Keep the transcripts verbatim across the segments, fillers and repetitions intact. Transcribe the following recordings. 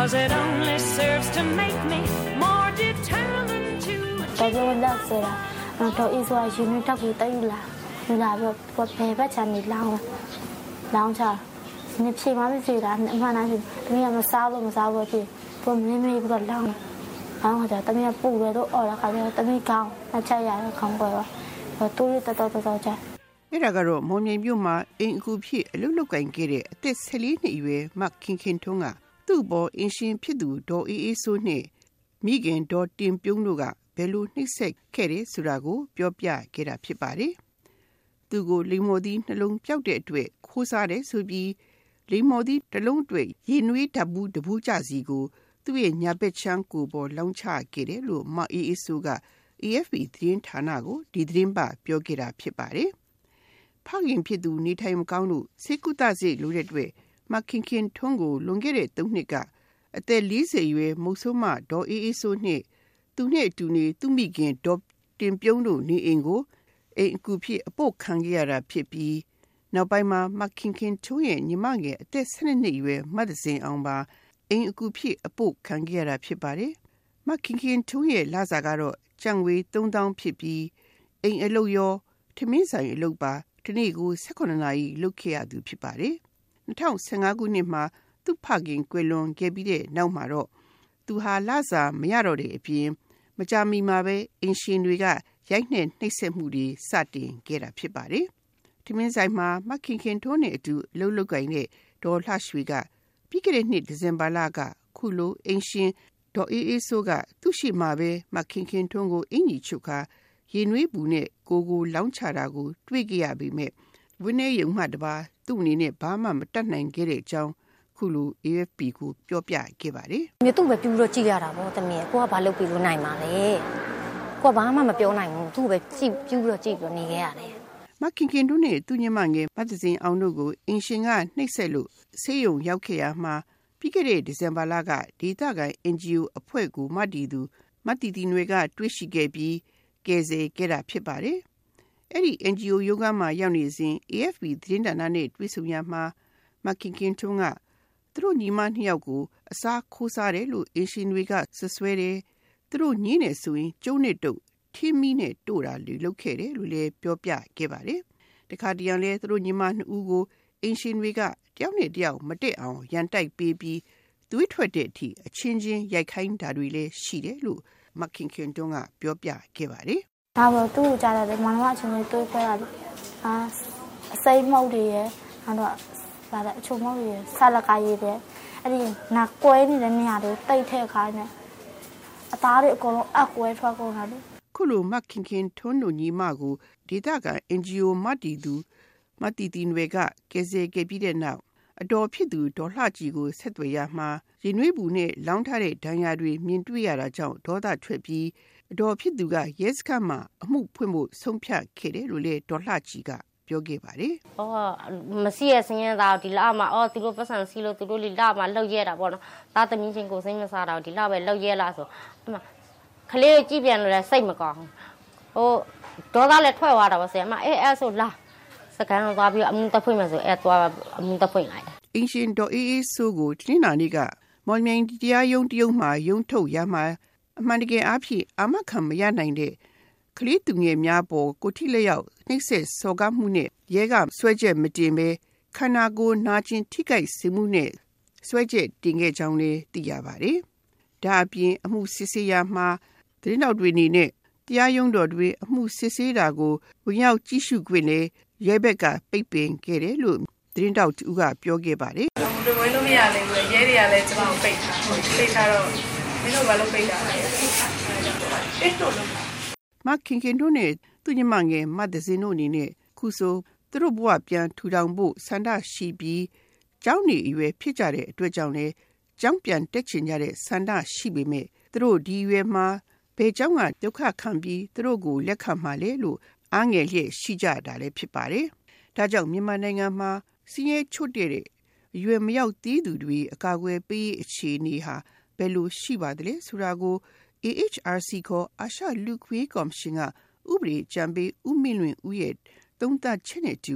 'cause it only serves to make me more determined to တော်ပြောလက်ဆိုတာတော့အေးဆိုတာယူနစ်တက်ကိုတိုက်လာယူလာပြီးတော့ဘယ်ဘက်ချန်နေလောင်းလောင်းချနေဖြေမှမဖြေတာအမှန်တမ်းဖြေတမီးကမစားလို့မစားဘူးဖြေပုံမင်းမေးပြီးတော့လောင်းလောင်းကြတမီးကပူတယ်တော့အော်လာခါကျတမီးကောင်းအချက်ရရခေါင်းကွယ်ပါတူရတော်တော်တော်ကြအဲ့ဒါကတော့မောင်မြိန်မြို့မှာအင်အခုဖြစ်အလုလုကင်ခဲ့တဲ့အသက်ဆယ်လေးနှစ်အရွယ်မခင်ခင်ထွန်းကသူ့ဘောအင်ရှင်ဖြစ်သူဒေါ်အေးအေးဆိုးနဲ့မိခင်ဒေါ်တင်ပြုံးတို့ကဘယ်လိုနှိမ့်ဆက်ခဲ့တယ်ဆိုတာကိုပြောပြခဲ့တာဖြစ်ပါတယ်။သူကိုလိမ္မော်သီးနှလုံးပြောက်တဲ့အတွက်ခိုးစားတယ်ဆိုပြီးလိမ္မော်သီးတစ်လုံးအတွက်ရေနွေးဓာတ်ဘူးတဘူးကြစီကိုသူ့ရဲ့ညာဘက်ချမ်းကိုပေါ်လောင်းချခဲ့တယ်လို့မအေးအေးဆိုးက A F P သတင်းဌာနကိုဒီသတင်းပတ်ပြောခဲ့တာဖြစ်ပါတယ်။ဖခင်ဖြစ်သူနေထိုင်မကောင်းလို့စေကုသစေလိုတဲ့အတွက်မခင်ခင်ထွန်းကိုလွန်ခဲ့တဲ့သုံးနှစ်ကအသက်လေးဆယ်ရွယ်မုတ်ဆိုးမဒေါ်အေးအေးဆိုးနဲ့သူနဲ့အတူနေသူမိခင်ဒေါ်တင်ပြုံးတို့နေအိမ်ကိုအိမ်အကူဖြစ်အပုတ်ခံခဲ့ရတာဖြစ်ပြီးနောက်ပိုင်းမှာမခင်ခင်ထွန်းရဲ့ညီမငယ်အသက်ဆယ်နှစ်ရွယ်မတ်စင်အောင်ပါအိမ်အကူဖြစ်အပုတ်ခံခဲ့ရတာဖြစ်ပါတယ်မခင်ခင်ထွန်းရဲ့လစာကတော့ကျန်ငွေသုံးသောင်းဖြစ်ပြီးအိမ်အလုပ်ရောထမင်းဆိုင်အလုပ်ပါဒီနေ့ကို၁၈နာရီလုပ်ခဲ့ရသူဖြစ်ပါတယ်၂၀၁၅ခုနှစ်မှာသူ့ဖခင်ကွယ်လွန်ခဲ့ပြီးတဲ့နောက်မှာတော့သူဟာလစာမရတော့တဲ့အပြင်မကြာမီမှာပဲအင်ရှင်တွေကရိုက်နှက်နှိပ်စက်မှုတွေစတင်ခဲ့တာဖြစ်ပါတယ်။ထမင်းဆိုင်မှာမခင်ခင်ထွန်းနဲ့အတူအလုပ်လုပ်ကိုင်တဲ့ဒေါ်လှရွှေကပြီးခဲ့တဲ့နှစ်ဒီဇင်ဘာလကခုလိုအင်ရှင်ဒေါ်အေးအေးဆိုးကသူ့ရှိမှာပဲမခင်ခင်ထွန်းကိုအင်ကြီးချုပ်ခါရေနွေးဘူးနဲ့ကိုကိုလောင်းချတာကိုတွေ့ကြရပေမဲ့ဝင်းနေရုံမှတပါသူ့အနေနဲ့ဘာမှမတတ်နိုင်ခဲ့တဲ့အကြောင်းခုလို A F P ကိုပြောပြခဲ့ပါတယ်။မြို့သူ့ပဲပြူလို့ကြည့်ရတာပေါ့တမီးကိုကဘာလုပ်ပြီးလို့နိုင်မှာလဲ။ကိုကဘာမှမပြောနိုင်ဘူးသူ့ပဲကြည့်ပြူလို့ကြည့်ပြီးနေခဲ့ရတယ်။မခင်ခင်တို့နဲ့သူညမငယ်မတ်စင်အောင်တို့ကိုအင်ရှင်ကနှိပ်စက်လို့ဆေးရုံရောက်ခဲ့ရမှာပြီးခဲ့တဲ့ဒီဇင်ဘာလကဒေသခံ N G O အဖွဲ့ကိုမတည်သူမတည်တည်တွေကတွေ့ရှိခဲ့ပြီးကယ်ဆယ်ခဲ့တာဖြစ်ပါတယ်။အဲ့ဒီ N G O ရုံးကမှရောက်နေစဉ် A F P သတင်းဌာနနဲ့တွေ့ဆုံရမှာမခင်ခင်ထွန်းကသူတို့ညီမနှစ်ယောက်ကိုအစားခိုးစားတယ်လို့အင်ရှင်တွေကဆွဆွဲတယ်သူတို့ညင်းနေဆိုရင်ကျုံးနဲ့တုတ်ထင်းမီနဲ့တို့တာလူလုပ်ခဲ့တယ်လို့လည်းပြောပြခဲ့ပါတယ်တခါတရံလဲသူတို့ညီမနှစ်ဦးကိုအင်ရှင်တွေကတယောက်နဲ့တယောက်မတက်အောင်ရန်တိုက်ပေးပြီးသွေးထွက်တဲ့အထိအချင်းချင်းရိုက်ခိုင်းတာတွေလည်းရှိတယ်လို့မခင်ခင်တွန်းကပြောပြခဲ့ပါတယ်ဒါပေါ့သူ့ကိုကြားတယ်မောင်နှမအချင်းချင်းတွေးခွဲတာအာအစိမ်းမုတ်တွေရဲ့အဲ့တော့ဗါတဲ့အချုံမောက်ရဆာလကာရည်ပဲအဲ့ဒီနာကွဲနေတဲ့နေရာတွေတိတ်တဲ့ခါနဲ့အသားတွေအကုန်လုံးအကွဲထွက်ကုန်တာလေခုလိုမခင်ခင်ထွန်းတို့ညီမကိုဒေသခံ N G O မတီသူမတီတီတွေကကယ်ဆယ်ခဲ့ပြီးတဲ့နောက်အတော်ဖြစ်သူဒေါ်လှကြီးကိုဆက်သွယ်ရမှာရင်နွေးဘူးနဲ့လောင်းထားတဲ့ဒဏ်ရာတွေမြင်တွေ့ရတာကြောင့်ဒေါသထွက်ပြီးအတော်ဖြစ်သူကရဲစခန်းမှာအမှုဖွင့်ဖို့ဆုံးဖြတ်ခဲ့တယ်လို့လေဒေါ်လှကြီးကပြောခဲ့ပါတယ်။အော်မရှိရစင်းရတာဒီလမှာအော်သူတို့ပတ်စံစီလို့သူတို့လလမှာလောက်ရဲတာပေါ့နော်။သားသမီးချင်းကိုစိတ်မစားတာဒီလပဲလောက်ရဲလားဆိုဒီမှာခလေးကိုကြည့်ပြန်လို့လည်းစိတ်မကောင်းဘူး။ဟိုဒေါသလည်းထွက်သွားတာပေါ့ဆရာမအေးအဲ့ဆိုလာစကန်တော့သွားပြီးအမှုတဖွင့်မယ်ဆိုအဲ့သွားအမှုတဖွင့်လိုက်။အင်ရှင်ဒေါ်အေးအေးဆိုကိုတင်းနာနေကမော်မြိုင်တရားရုံးတရုံးမှာရုံးထုတ်ရမှာအမှန်တကယ်အားဖြင့်အာမခံမရနိုင်တဲ့ကလေးသူငယ်များပေါ်ကိုထိလျောက်နှိမ့်ဆက်စော်ကားမှုနဲ့ရဲကဆွဲချက်မတင်ပဲခန္ဓာကိုယ်နာကျင်ထိခိုက်စေမှုနဲ့ဆွဲချက်တင်ခဲ့ကြောင်းလည်းသိရပါတယ်။ဒါအပြင်အမှုစစ်ဆေးရမှာသတင်းတော်တွေနေနဲ့တရားရုံးတော်တွေအမှုစစ်ဆေးတာကိုဝင်ရောက်ကြည့်ရှုခွင့်နဲ့ရဲဘက်ကပိတ်ပင်ခဲ့တယ်လို့သတင်းတော်တူကပြောခဲ့ပါတယ်။ဒီလိုလို့မရနိုင်ဘူးရဲတွေကလည်းကျွန်တော်ပိတ်ထားပိတ်ထားတော့မင်းတို့ဘာလို့ပိတ်တာလဲ။အဲ့တော့မခင်ခင်တို့နဲ့သူညမငယ်မတ်စင်တို့အနေနဲ့ခုဆိုသူတို့ဘဝပြန်ထူထောင်ဖို့ဆန္ဒရှိပြီးကျောင်းနေအရွယ်ဖြစ်ကြတဲ့အတွက်ကြောင့်လည်းကျောင်းပြန်တက်ချင်ကြတဲ့ဆန္ဒရှိပေမဲ့သူတို့ဒီအရွယ်မှာဘယ်ကျောင်းကဒုက္ခခံပြီးသူတို့ကိုလက်ခံမှလဲလို့အားငယ်လျက်ရှိကြတာလည်းဖြစ်ပါတယ်။ဒါကြောင့်မြန်မာနိုင်ငံမှာစီးရဲချွတ်တဲ့အရွယ်မရောက်သေးသူတွေအကာအကွယ်ပေးအခြေအနေဟာဘယ်လိုရှိပါသလဲဆိုတာကို A H R C ခေါ်အာရှလူခွေးကော်မရှင်ကဥပဒေကြံပေးဦးမင်းလွင်ဦးရဲ့သုံးသပ်ချက်နဲ့တူဒီ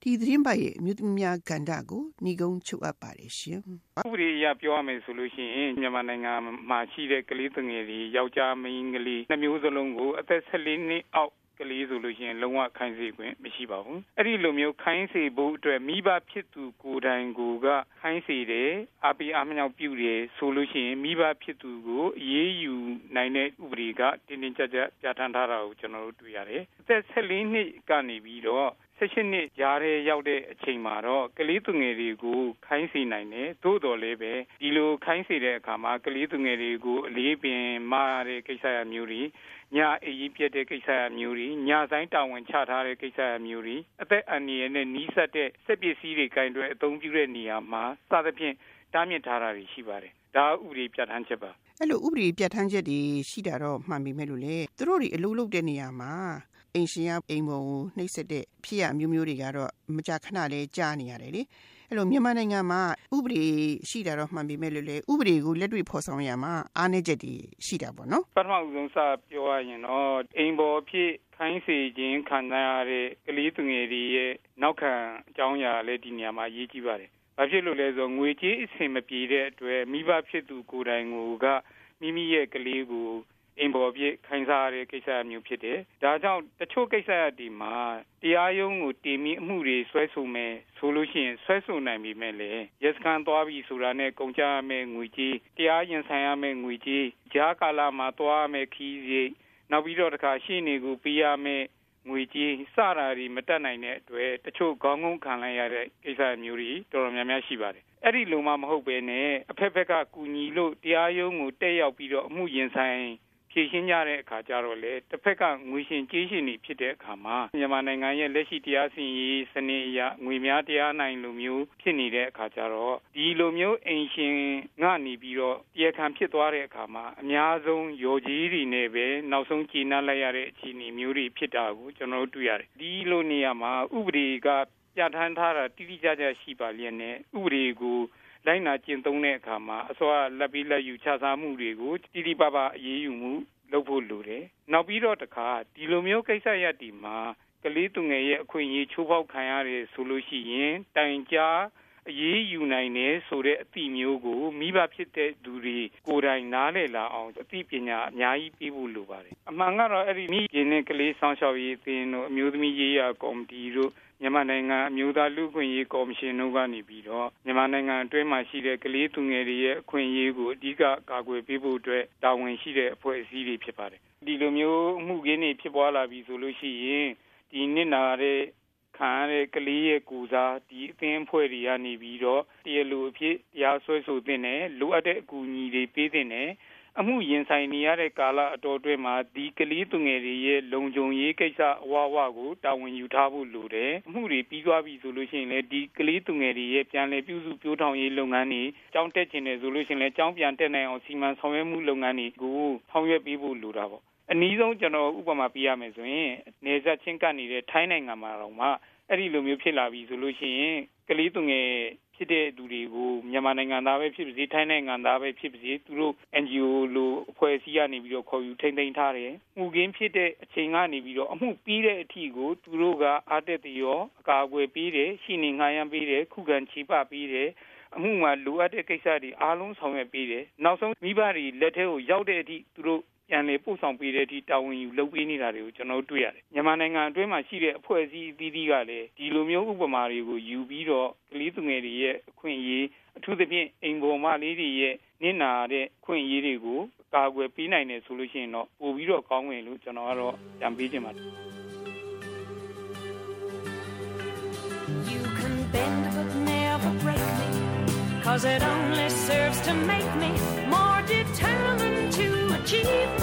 ဒီသတင်းပတ်ရဲ့အမျိုးသမီးများကဏ္ဍကိုညီကုန်းချုပ်အပ်ပါတယ်ရှင်ဥပဒေအရပြောရမယ်ဆိုလို့ရှိရင်မြန်မာနိုင်ငံမှာရှိတဲ့ကလေးငယ်တွေယောက်ျားမိန်းကလေးနှမျိုးစလုံးကိုအသက်၁၄နှစ်အောက်ကလေးဆိုလို့ရှိရင်လုံးဝခိုင်းစေခွင့်မရှိပါဘူးအဲ့ဒီလိုမျိုးခိုင်းစေဖို့အတွက်မိဘဖြစ်သူကိုယ်တိုင်ကိုကခိုင်းစေတယ်အပိအမြောက်ပြုတယ်ဆိုလို့ရှိရင်မိဘဖြစ်သူကိုအေးအေးယူနိုင်တဲ့ဥပဒေကတင်းတင်းကြပ်ကြပ်ပြဋ္ဌာန်းထားတာကိုကျွန်တော်တို့တွေ့ရတယ်အသက်၁၄နှစ်ကနေပြီးတော့၁၈နှစ်ကြားထဲရောက်တဲ့အချိန်မှာတော့ကလေးသူငယ်တွေကိုခိုင်းစေနိုင်တယ်သို့တော်လည်းပဲဒီလိုခိုင်းစေတဲ့အခါမှာကလေးသူငယ်တွေကိုအလေးပင်မာတဲ့ကိစ္စအမျိုးတွေညအေးပြတ်တဲ့ကိစ္စအမျိုးတွေညဆိုင်တာဝန်ချထားတဲ့ကိစ္စအမျိုးတွေအသက်အန္တရာယ်နဲ့နှီးစပ်တဲ့စက်ပစ္စည်းတွေကင်တွဲအသုံးပြုတဲ့နေရာမှာစသဖြင့်တားမြစ်ထားတာတွေရှိပါတယ်ဒါဥပဒေပြဋ္ဌာန်းချက်ပါအဲ့လိုဥပဒေပြဋ္ဌာန်းချက်တွေရှိတာတော့မှန်ပြီမဲ့လို့လေသူတို့တွေအလုပ်လုပ်တဲ့နေရာမှာအိမ်ရှင်ကအိမ်ပေါ်ကိုနှိပ်စက်တဲ့ဖြစ်ရမျိုးမျိုးတွေကတော့မကြာခဏလေးကြားနေရတယ်လေအဲ့လိုမြန်မာနိုင်ငံမှာဥပဒေရှိတာတော့မှန်ပြီမဲ့လို့လေဥပဒေကိုလက်တွေ့ဖော်ဆောင်ရမှာအားနည်းချက်တွေရှိတာပေါ့နော်ပထမဆုံးစပြောရရင်တော့အိမ်ပေါ်ဖြစ်ခိုင်းစေခြင်းခံရတဲ့ကလေးသူငယ်တွေရဲ့နောက်ခံအကြောင်းအရာလည်းဒီနေရာမှာအရေးကြီးပါတယ်ဘာဖြစ်လို့လဲဆိုငွေကြေးအဆင်မပြေတဲ့အတွက်မိဘဖြစ်သူကိုယ်တိုင်ကိုကမိမိရဲ့ကလေးကိုအိမ်ပေါ်ပြခိုင်းစားရတဲ့ကိစ္စမျိုးဖြစ်တယ်။ဒါကြောင့်တချို့ကိစ္စတွေမှာတရားရုံးကိုတင်ပြီးအမှုတွေဆွဲဆိုမယ်ဆိုလို့ရှိရင်ဆွဲဆိုနိုင်ပြီမဲ့လေရက်စကန်သွားပြီဆိုတာနဲ့ကုန်ကြရမယ့်ငွေကြေးတရားရင်ဆိုင်ရမယ့်ငွေကြေးကြားကာလမှာသွားရမယ့်ခီးစိနောက်ပြီးတော့တခါရှင်းနေကိုပေးရမယ့်ငွေကြေးစတာတွေမတက်နိုင်တဲ့အတွက်တချို့ခေါင်းငုံခံလိုက်ရတဲ့ကိစ္စမျိုးတွေတော်တော်များများရှိပါတယ်အဲ့ဒီလိုမှမဟုတ်ပဲနဲ့အဖက်ဖက်ကကူညီလို့တရားရုံးကိုတက်ရောက်ပြီးတော့အမှုရင်ဆိုင်ဖြည့်ရှင်းကြတဲ့အခါကျတော့လေတစ်ဖက်ကငွေရှင်ကြေးရှင်တွေဖြစ်တဲ့အခါမှာမြန်မာနိုင်ငံရဲ့လက်ရှိတရားစီရင်ရေးစနစ်အရငွေများတရားနိုင်လိုမျိုးဖြစ်နေတဲ့အခါကျတော့ဒီလိုမျိုးအိမ်ရှင်ကနေပြီးတော့တရားခံဖြစ်သွားတဲ့အခါမှာအများဆုံးရော်ကြီးတွေနဲ့ပဲနောက်ဆုံးကျေနပ်လိုက်ရတဲ့အခြေအနေမျိုးတွေဖြစ်တာကိုကျွန်တော်တို့တွေ့ရတယ်ဒီလိုနေရာမှာဥပဒေကပြဋ္ဌာန်းထားတာတိတိကျကျရှိပါလျက်နဲ့ဥပဒေကိုလိုက်နာကျင့်သုံးတဲ့အခါမှာအစောလက်ပြီးလက်ယူချစားမှုတွေကိုတိတိပပအရေးယူမှုလုပ်ဖို့လိုတယ်။နောက်ပြီးတော့တခါဒီလိုမျိုးကိစ္စရပ်ဒီမှာကလေးသူငယ်ရဲ့အခွင့်အရေးချိုးဖောက်ခံရတယ်ဆိုလို့ရှိရင်တိုင်ကြားအရေးယူနိုင်တယ်ဆိုတဲ့အသိမျိုးကိုမိဘဖြစ်တဲ့သူတွေကိုယ်တိုင်နားလည်လာအောင်အသိပညာအများကြီးပေးဖို့လိုပါတယ်။အမှန်ကတော့အဲ့ဒီမိခင်နဲ့ကလေးဆောင်ရှောက်ရေးအသင်းတို့အမျိုးသမီးရေးရာကော်မတီတို့မြန်မာနိုင်ငံအမျိုးသားလူ့အခွင့်အရေးကော်မရှင်တို့ကနေပြီးတော့မြန်မာနိုင်ငံအတွင်းမှာရှိတဲ့ကလေးသူငယ်တွေရဲ့အခွင့်အရေးကိုအဓိကကာကွယ်ပေးဖို့အတွက်တာဝန်ရှိတဲ့အဖွဲ့အစည်းတွေဖြစ်ပါတယ်။ဒီလိုမျိုးမှုခင်းတွေဖြစ်ပွားလာပြီဆိုလို့ရှိရင်ဒီနစ်နာတဲ့ခံရတဲ့ကလေးရဲ့ကိုစားဒီအသင်းအဖွဲ့တွေကနေပြီးတော့တရားလိုအဖြစ်တရားစွဲဆိုသင့်တယ်လိုအပ်တဲ့အကူအညီတွေပေးသင့်တယ်အမှုရင်ဆိုင်နေရတဲ့ကာလအတော်အတွင်းမှာဒီကလေးသူငယ်တွေရဲ့လုံခြုံရေးကိစ္စအဝဝကိုတာဝန်ယူထားဖို့လိုတယ်အမှုတွေပြီးသွားပြီဆိုလို့ရှိရင်လည်းဒီကလေးသူငယ်တွေရဲ့ပြန်လည်ပြုစုပြောင်းထောင်ရေးလုပ်ငန်းတွေကြောင်းတက်ခြင်းတွေဆိုလို့ရှိရင်လည်းကြောင်းပြန်တက်နိုင်အောင်စီမံဆောင်ရွက်မှုလုပ်ငန်းတွေကိုဆောင်ရွက်ပေးဖို့လိုတာပေါ့အနည်းဆုံးကျွန်တော်ဥပမာပေးရမယ်ဆိုရင်နေဆက်ချင်းကနေတဲ့ထိုင်းနိုင်ငံမှာတော့မှအဲ့ဒီလိုမျိုးဖြစ်လာပြီဆိုလို့ရှိရင်ကလေးသူငယ်ဖြစ်တဲ့သူတွေကိုမြန်မာနိုင်ငံသားပဲဖြစ်ပါစေထိုင်းနိုင်ငံသားပဲဖြစ်ပါစေသူတို့ N G O လိုအဖွဲ့အစည်းကနေပြီးတော့ခေါ်ယူထိန်းသိမ်းထားတယ်။မှုခင်းဖြစ်တဲ့အချိန်ကနေပြီးတော့အမှုပြီးတဲ့အထိကိုသူတို့ကအားတက်တရောအကာအကွယ်ပေးတယ်ရှိနေငှားရမ်းပေးတယ်ခုခံချေပပေးတယ်အမှုမှာလိုအပ်တဲ့ကိစ္စတွေအားလုံးဆောင်ရွက်ပေးတယ်။နောက်ဆုံးမိဘတွေလက်ထဲကိုရောက်တဲ့အထိသူတို့ပြန်လေပို့ဆောင်ပေးတဲ့အထိတာဝန်ယူလုပ်ပေးနေတာတွေကိုကျွန်တော်တွေ့ရတယ်။မြန်မာနိုင်ငံအတွင်းမှာရှိတဲ့အဖွဲ့အစည်းအသီးသီးကလည်းဒီလိုမျိုးဥပမာတွေကိုယူပြီးတော့ကလေးသူငယ်တွေရဲ့အခွင့်အရေးအထူးသဖြင့်အိမ်ပေါ်မလေးတွေရဲ့နစ်နာတဲ့အခွင့်အရေးတွေကိုကာကွယ်ပေးနိုင်တယ်ဆိုလို့ရှိရင်တော့ပိုပြီးတော့ကောင်းဝင်လို့ကျွန်တော်ကတော့ကြံပေးချင်ပါတယ်။ You can bend but never break me cause it only serves to make me more determined to achieve